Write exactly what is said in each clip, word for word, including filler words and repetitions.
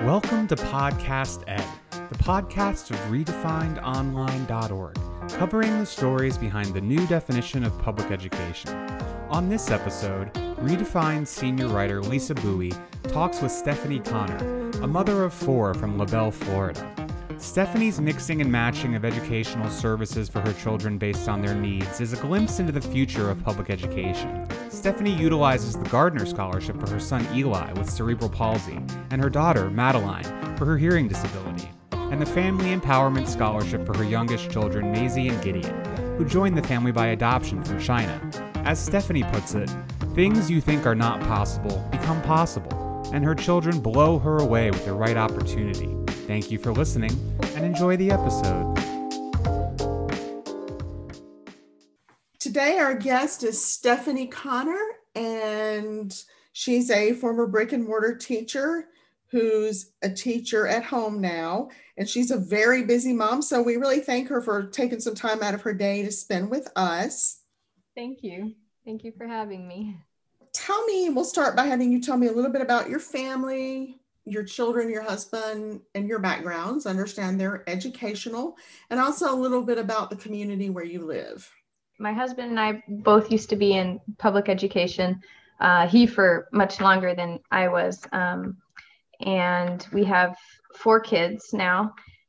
Welcome to Podcast Ed, the podcast of redefined online dot org, covering the stories behind the new definition of public education. On this episode, Redefined senior writer Lisa Bowie talks with Stephanie Connor, a mother of four from LaBelle, Florida. Stephanie's mixing and matching of educational services for her children based on their needs is a glimpse into the future of public education. Stephanie utilizes the Gardner Scholarship for her son Eli with cerebral palsy and her daughter Madeline for her hearing disability, and the Family Empowerment Scholarship for her youngest children Maisie and Gideon, who joined the family by adoption from China. As Stephanie puts it, things you think are not possible become possible, and her children blow her away with the right opportunity. Thank you for listening, and enjoy the episode. Today, our guest is Stephanie Connor, and she's a former brick and mortar teacher who's a teacher at home now, and she's a very busy mom, so we really thank her for taking some time out of her day to spend with us. Thank you. Thank you for having me. Tell me, we'll start by having you tell me a little bit about your family, your children, your husband, and your backgrounds. Understand they're educational, and also a little bit about the community where you live. My husband and I both used to be in public education. Uh, he for much longer than I was. Um, and we have four kids now.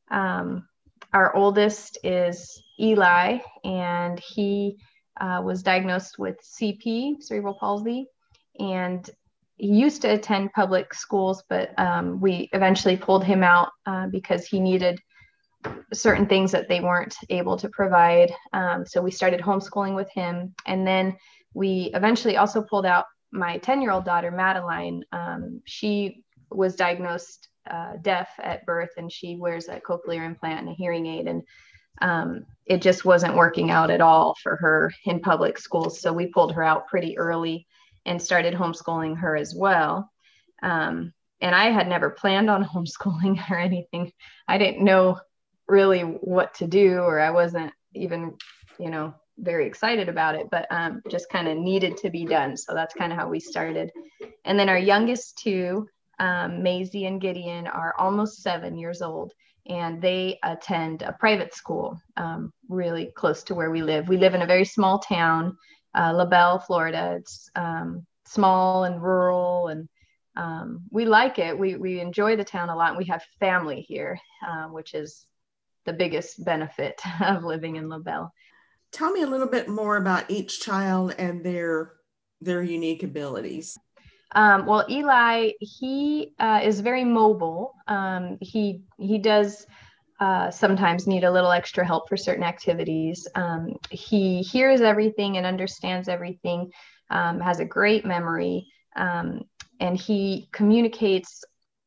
Um, our oldest is Eli, and he uh, was diagnosed with C P, cerebral palsy, and he used to attend public schools, but um, we eventually pulled him out uh, because he needed certain things that they weren't able to provide. Um, so we started homeschooling with him. And then we eventually also pulled out my ten-year-old daughter, Madeline. Um, she was diagnosed uh, deaf at birth, and she wears a cochlear implant and a hearing aid. And um, it just wasn't working out at all for her in public schools. So we pulled her out pretty early and started homeschooling her as well. Um, and I had never planned on homeschooling or anything. I didn't know really what to do, or I wasn't even, you know, very excited about it, but um, just kind of needed to be done. So that's kind of how we started. And then our youngest two, um, Maisie and Gideon, are almost seven years old, and they attend a private school um, really close to where we live. We live in a very small town, uh, LaBelle, Florida. It's um, small and rural, and um, we like it. We we enjoy the town a lot. And we have family here, uh, which is the biggest benefit of living in LaBelle. Tell me a little bit more about each child and their their unique abilities. Um, well, Eli, he uh, is very mobile. Um, he he does uh, sometimes need a little extra help for certain activities. Um, he hears everything and understands everything, um, has a great memory, um, and he communicates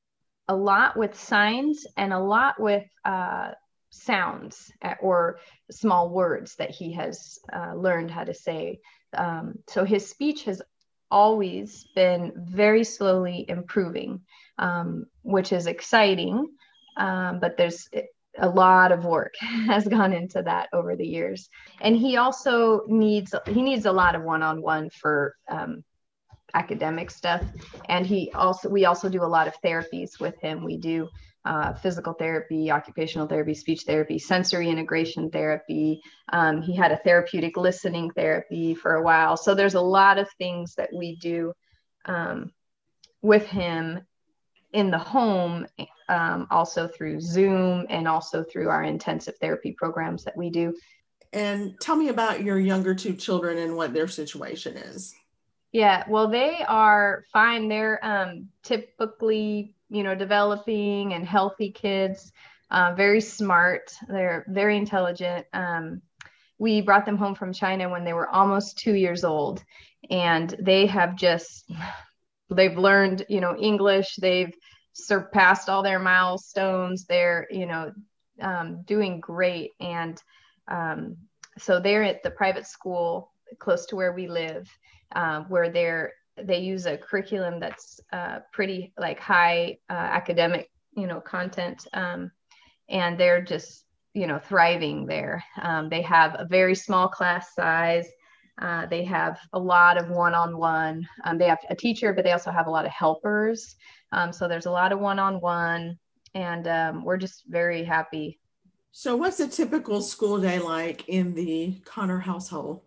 a lot with signs and a lot with uh, sounds or small words that he has uh, learned how to say. Um, so his speech has always been very slowly improving, um, which is exciting. Um, but there's a lot of work has gone into that over the years. And he also needs, he needs a lot of one-on-one for um, academic stuff. And he also, we also do a lot of therapies with him. We do uh, physical therapy, occupational therapy, speech therapy, sensory integration therapy. Um, he had a therapeutic listening therapy for a while. So there's a lot of things that we do um, with him in the home, um, also through Zoom and also through our intensive therapy programs that we do. And tell me about your younger two children and what their situation is. Yeah, well, they are fine. They're um, typically, you know, developing and healthy kids, uh, very smart. They're very intelligent. Um, we brought them home from China when they were almost two years old, and they have just, they've learned, you know, English. They've surpassed all their milestones. They're, you know, um, doing great. And um, so they're at the private school close to where we live. Uh, where they're they use a curriculum that's uh, pretty like high uh, academic, you know, content, um, and they're just, you know, thriving there. Um, they have a very small class size. Uh, they have a lot of one-on-one. Um, they have a teacher, but they also have a lot of helpers. Um, so there's a lot of one-on-one, and um, we're just very happy. So what's a typical school day like in the Connor household?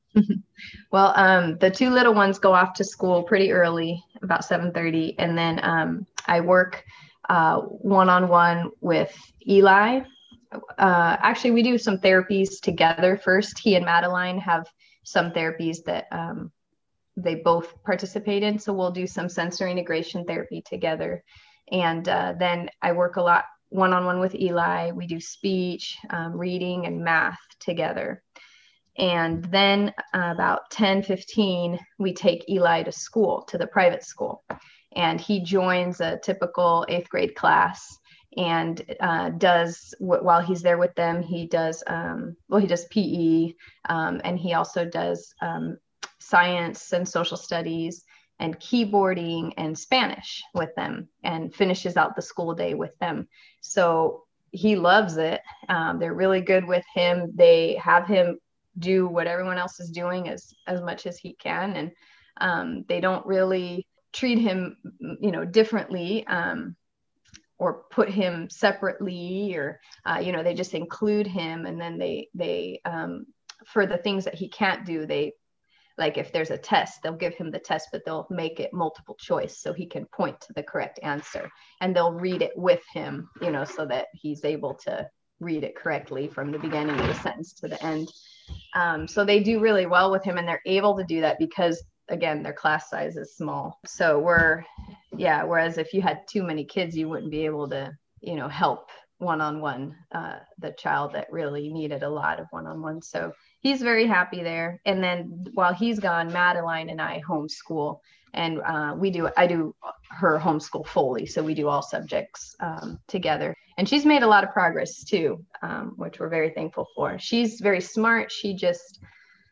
Well, um, the two little ones go off to school pretty early, about seven thirty. And then um, I work uh, one-on-one with Eli. Uh, actually, we do some therapies together first. He and Madeline have some therapies that um, they both participate in. So we'll do some sensory integration therapy together. And uh, then I work a lot one-on-one with Eli. We do speech, um, reading, and math together. And then uh, about ten fifteen, we take Eli to school, to the private school. And he joins a typical eighth grade class and uh, does, w- while he's there with them, he does, um, well, he does P E, um, and he also does um, science and social studies and keyboarding and Spanish with them, and finishes out the school day with them. So he loves it. Um, they're really good with him. They have him do what everyone else is doing as as much as he can, and um, they don't really treat him, you know, differently, um, or put him separately, or uh, you know, they just include him. And then they they um, for the things that he can't do, they, like if there's a test, they'll give him the test, but they'll make it multiple choice so he can point to the correct answer, and they'll read it with him, you know, so that he's able to read it correctly from the beginning of the sentence to the end. Um, so they do really well with him, and they're able to do that because, again, their class size is small. So we're, yeah, whereas if you had too many kids, you wouldn't be able to, you know, help one-on-one uh, the child that really needed a lot of one-on-one. So he's very happy there. And then while he's gone, Madeline and I homeschool, and uh, we do, I do her homeschool fully. So we do all subjects um, together. And she's made a lot of progress too, um, which we're very thankful for. She's very smart. She just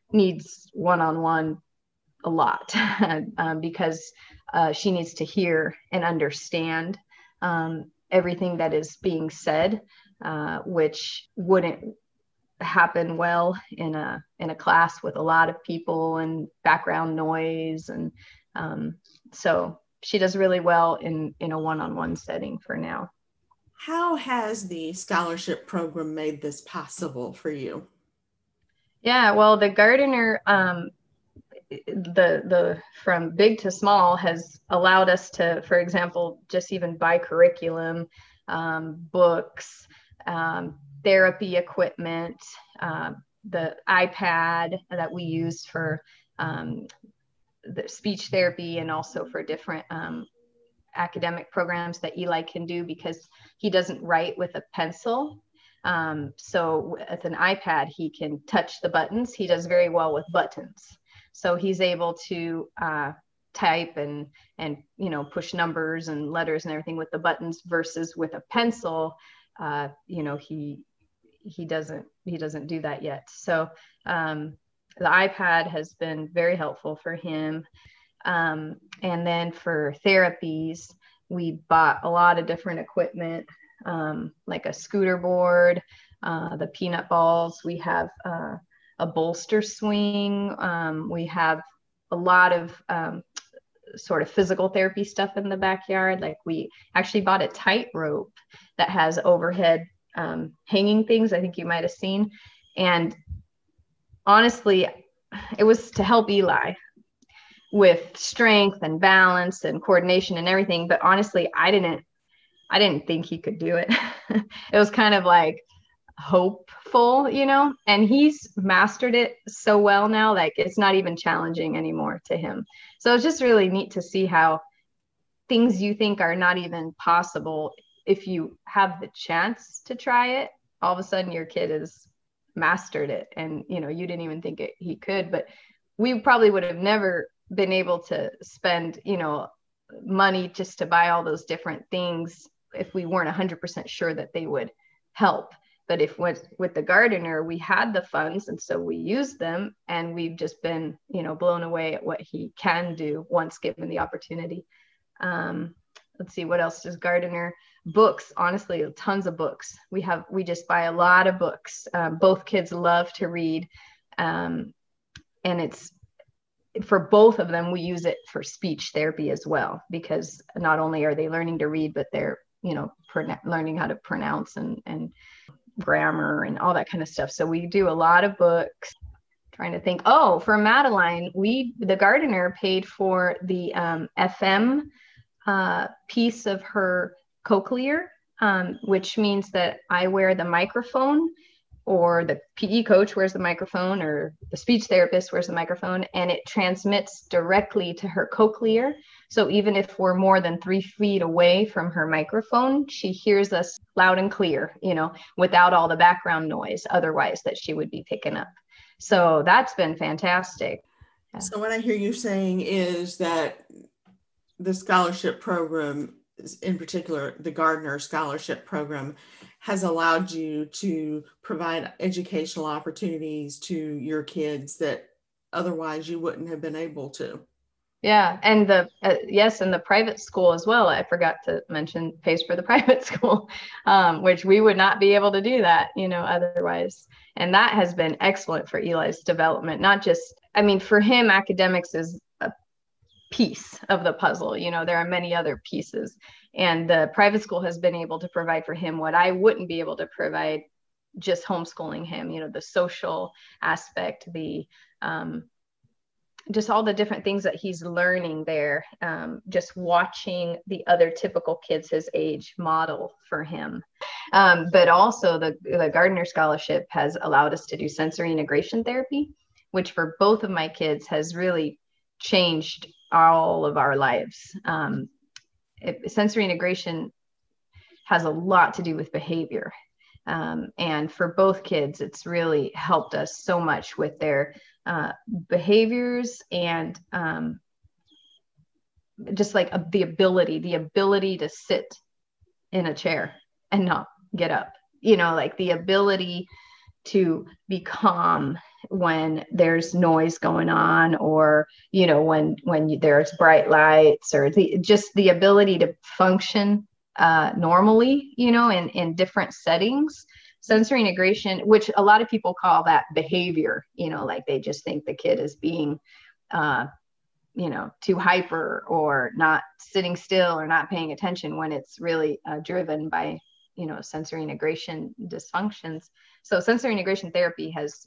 needs one-on-one a lot um, because uh, she needs to hear and understand um, everything that is being said, uh, which wouldn't happen well in a in a class with a lot of people and background noise. And um, so she does really well in in a one-on-one setting for now. How has the scholarship program made this possible for you? Yeah, well, the Gardiner, um, the the from big to small, has allowed us to, for example, just even buy curriculum, um, books, um, therapy equipment, uh, the iPad that we use for um, the speech therapy, and also for different um, academic programs that Eli can do because he doesn't write with a pencil. Um, so with an iPad, he can touch the buttons. He does very well with buttons. So he's able to uh, type and, and, you know, push numbers and letters and everything with the buttons, versus with a pencil, uh, you know, he, he doesn't, he doesn't do that yet. So um, the iPad has been very helpful for him. Um, and then for therapies, we bought a lot of different equipment, um, like a scooter board, uh, the peanut balls. We have uh, a bolster swing. Um, we have a lot of um, sort of physical therapy stuff in the backyard. Like we actually bought a tightrope that has overhead um, hanging things. I think you might have seen. And honestly, it was to help Eli with strength and balance and coordination and everything. But honestly, I didn't, I didn't think he could do it. It was kind of like hopeful, you know, and he's mastered it so well now, like it's not even challenging anymore to him. So it's just really neat to see how things you think are not even possible, if you have the chance to try it, all of a sudden your kid has mastered it. And, you know, you didn't even think it, he could, but we probably would have never been able to spend, you know, money just to buy all those different things if we weren't one hundred percent sure that they would help. But if with, with the Gardiner, we had the funds, and so we used them, and we've just been, you know, blown away at what he can do once given the opportunity. Um, let's see, what else does Gardiner? Books, honestly, tons of books. We have, we just buy a lot of books. Um, both kids love to read. Um, and it's for both of them, we use it for speech therapy as well, because not only are they learning to read, but they're, you know, pro- learning how to pronounce and, and grammar and all that kind of stuff. So we do a lot of books. Trying to think. Oh, for Madeline, we, the Gardner, paid for the um, F M uh, piece of her cochlear, um, which means that I wear the microphone, or the P E coach wears the microphone, or the speech therapist wears the microphone, and it transmits directly to her cochlear. So even if we're more than three feet away from her microphone, she hears us loud and clear, you know, without all the background noise otherwise that she would be picking up. So that's been fantastic. Yeah. So what I hear you saying is that the scholarship program, in particular, the Gardner Scholarship Program, has allowed you to provide educational opportunities to your kids that otherwise you wouldn't have been able to. Yeah. And the, uh, yes. And the private school as well. I forgot to mention pays for the private school, um, which we would not be able to do that, you know, otherwise. And that has been excellent for Eli's development. Not just, I mean, for him, academics is a piece of the puzzle. You know, there are many other pieces, and the private school has been able to provide for him what I wouldn't be able to provide just homeschooling him, you know, the social aspect, the, um, just all the different things that he's learning there, um, just watching the other typical kids his age model for him. Um, but also the, the Gardner Scholarship has allowed us to do sensory integration therapy, which for both of my kids has really changed all of our lives. Um, it, sensory integration has a lot to do with behavior. Um, and for both kids, it's really helped us so much with their uh, behaviors and um, just like a, the ability, the ability to sit in a chair and not get up, you know, like the ability to be calm when there's noise going on, or, you know, when, when you, there's bright lights, or the, just the ability to function uh, normally, you know, in, in different settings. Sensory integration, which a lot of people call that behavior, you know, like they just think the kid is being, uh, you know, too hyper or not sitting still or not paying attention, when it's really uh, driven by, you know, sensory integration dysfunctions. So sensory integration therapy has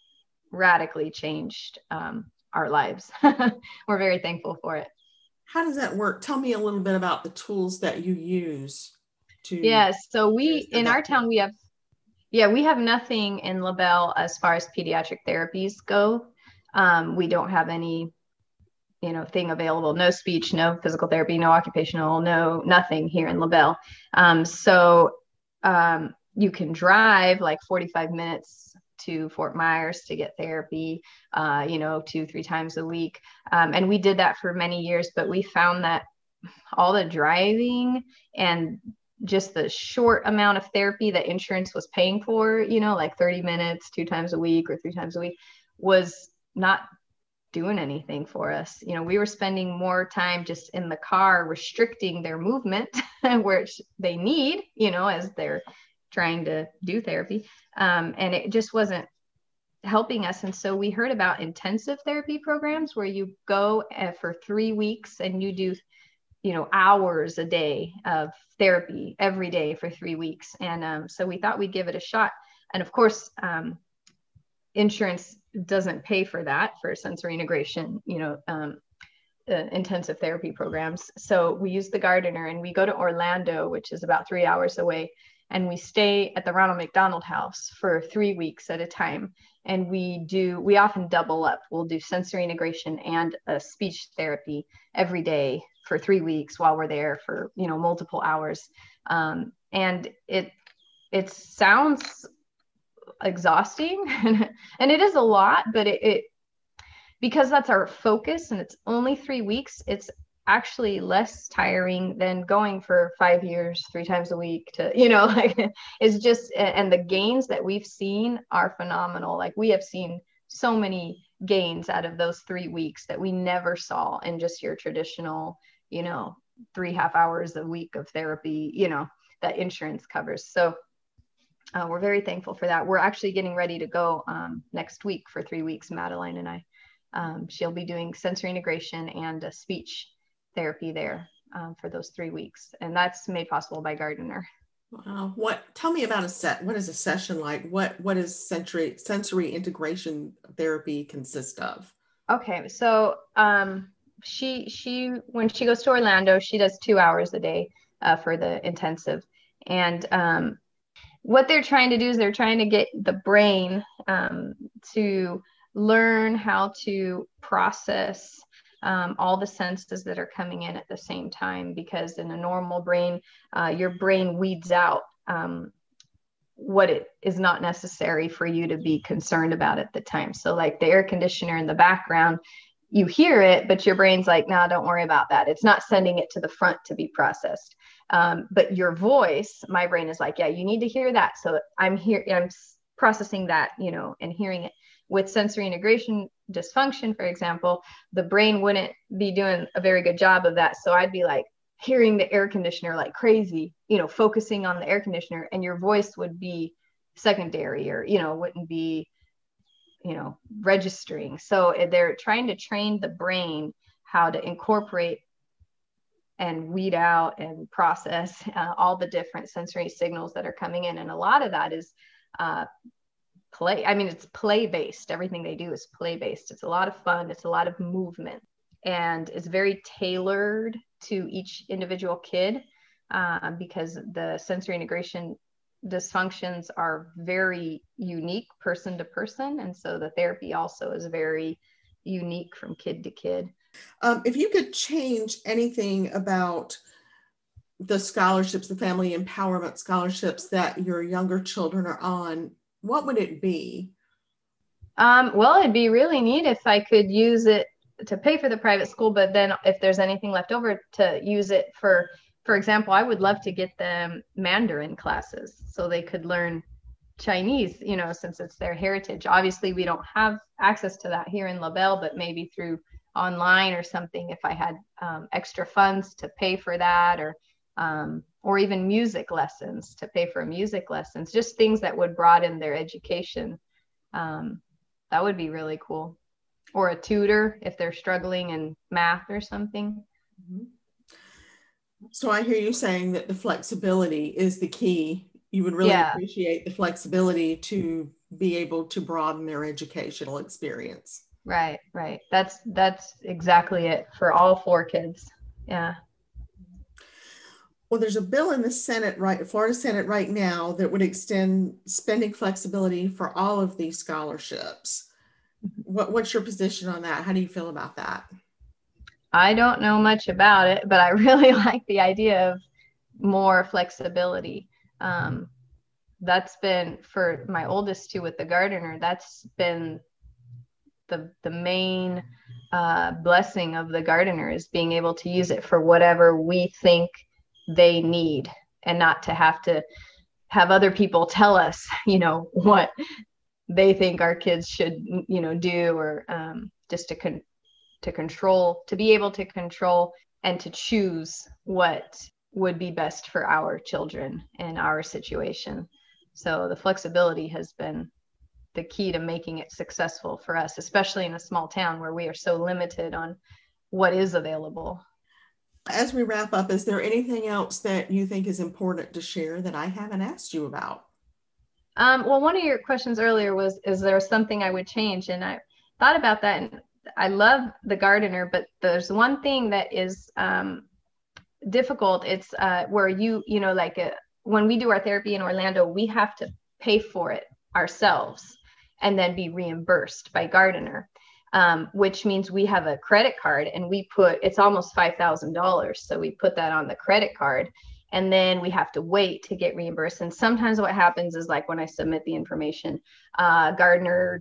radically changed um, our lives. We're very thankful for it. How does that work? Tell me a little bit about the tools that you use to. Yes. So we, in our town, we have, yeah, we have nothing in LaBelle as far as pediatric therapies go. Um, we don't have any, you know, thing available, no speech, no physical therapy, no occupational, no, nothing here in LaBelle. Um, so um, you can drive like forty-five minutes to Fort Myers to get therapy, uh, you know, two, three times a week. Um, and we did that for many years, but we found that all the driving and just the short amount of therapy that insurance was paying for, you know, like thirty minutes, two times a week or three times a week, was not doing anything for us. You know, we were spending more time just in the car restricting their movement, which they need, you know, as they're trying to do therapy. Um, and it just wasn't helping us. And so we heard about intensive therapy programs where you go uh, for three weeks and you do, you know, hours a day of therapy every day for three weeks. And um, so we thought we'd give it a shot. And of course, um, insurance doesn't pay for that, for sensory integration, you know, um, uh, intensive therapy programs. So we use the Gardner, and we go to Orlando, which is about three hours away. And we stay at the Ronald McDonald House for three weeks at a time. And we do, we often double up. We'll do sensory integration and a speech therapy every day for three weeks while we're there for, you know, multiple hours. Um, and it, it sounds exhausting and it is a lot, but it, it, because that's our focus and it's only three weeks, it's actually less tiring than going for five years, three times a week to, you know, like it's just, and the gains that we've seen are phenomenal. Like we have seen so many gains out of those three weeks that we never saw in just your traditional, you know, three half hours a week of therapy, you know, that insurance covers. So uh, we're very thankful for that. We're actually getting ready to go um, next week for three weeks, Madeline and I. um, she'll be doing sensory integration and a speech therapy there um, for those three weeks. And that's made possible by Gardiner. Wow. What, tell me about a set. What is a session like? What, what is sensory, sensory integration therapy consist of? Okay. So um, she, she, when she goes to Orlando, she does two hours a day uh, for the intensive. And um, what they're trying to do is they're trying to get the brain um, to learn how to process um, all the senses that are coming in at the same time, because in a normal brain, uh, your brain weeds out um, what it is not necessary for you to be concerned about at the time. So like the air conditioner in the background, you hear it, but your brain's like, no, don't worry about that. It's not sending it to the front to be processed. Um, but your voice, my brain is like, yeah, you need to hear that. So I'm here, I'm processing that, you know, and hearing it. With sensory integration dysfunction, for example, the brain wouldn't be doing a very good job of that. So I'd be like hearing the air conditioner like crazy, you know, focusing on the air conditioner, and your voice would be secondary, or, you know, wouldn't be, you know, registering. So they're trying to train the brain how to incorporate and weed out and process uh, all the different sensory signals that are coming in. And a lot of that is uh, play. I mean, it's play based. Everything they do is play based. It's a lot of fun. It's a lot of movement, and it's very tailored to each individual kid uh, because the sensory integration dysfunctions are very unique person to person. And so the therapy also is very unique from kid to kid. Um, if you could change anything about the scholarships, the family empowerment scholarships that your younger children are on, what would it be? Um, well, it'd be really neat if I could use it to pay for the private school, but then if there's anything left over, to use it for, for example, I would love to get them Mandarin classes so they could learn Chinese, you know, since it's their heritage. Obviously, we don't have access to that here in LaBelle, but maybe through online or something, if I had um, extra funds to pay for that, or um, or even music lessons, to pay for music lessons, just things that would broaden their education. Um, that would be really cool. Or a tutor if they're struggling in math or something. Mm-hmm. So I hear you saying that the flexibility is the key. You would really yeah. appreciate the flexibility to be able to broaden their educational experience. Right, right. That's that's exactly it for all four kids. Yeah. Well, there's a bill in the Senate, right, Florida Senate right now, that would extend spending flexibility for all of these scholarships. What, what's your position on that? How do you feel about that? I don't know much about it, but I really like the idea of more flexibility. Um, that's been, for my oldest two with the Gardiner, that's been the the main uh, blessing of the Gardiner, is being able to use it for whatever we think they need, and not to have to have other people tell us, you know, what they think our kids should, you know, do, or um, just to con- to control, to be able to control and to choose what would be best for our children and our situation. So the flexibility has been the key to making it successful for us, especially in a small town where we are so limited on what is available. As we wrap up, is there anything else that you think is important to share that I haven't asked you about? Um, well, one of your questions earlier was, is there something I would change? And I thought about that, and I love the Gardiner, but there's one thing that is um, difficult. It's uh, where you, you know, like a, when we do our therapy in Orlando, we have to pay for it ourselves and then be reimbursed by Gardiner, um, which means we have a credit card, and we put, it's almost five thousand dollars. So we put that on the credit card, and then we have to wait to get reimbursed. And sometimes what happens is, like when I submit the information, uh, Gardiner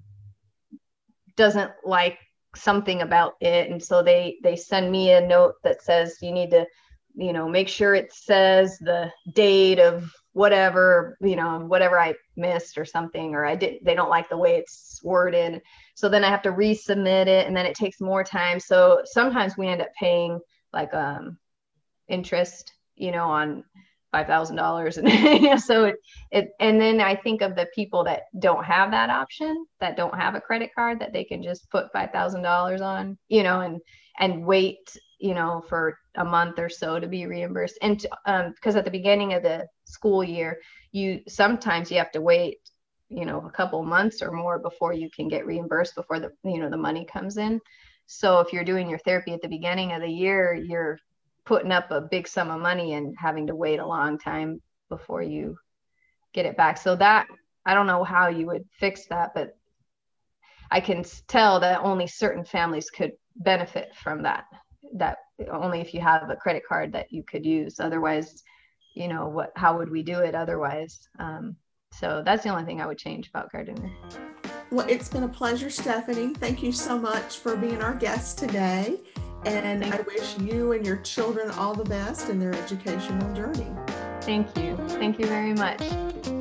doesn't like something about it. And so they, they send me a note that says, you need to, you know, make sure it says the date of whatever, you know, whatever I missed or something, or I did, they don't like the way it's worded. So then I have to resubmit it, and then it takes more time. So sometimes we end up paying like um, interest, you know, on five thousand dollars. And so it, it, and then I think of the people that don't have that option, that don't have a credit card that they can just put five thousand dollars on, you know, and, and wait, you know, for a month or so to be reimbursed. And um, because at the beginning of the school year, you, sometimes you have to wait, you know, a couple months or more before you can get reimbursed, before the, you know, the money comes in. So if you're doing your therapy at the beginning of the year, you're putting up a big sum of money and having to wait a long time before you get it back. So that, I don't know how you would fix that, but I can tell that only certain families could benefit from that, that only if you have a credit card that you could use. Otherwise, you know, what, how would we do it otherwise? Um, so that's the only thing I would change about Gardiner. Well, it's been a pleasure, Stephanie. Thank you so much for being our guest today. And I wish you and your children all the best in their educational journey. Thank you. Thank you very much.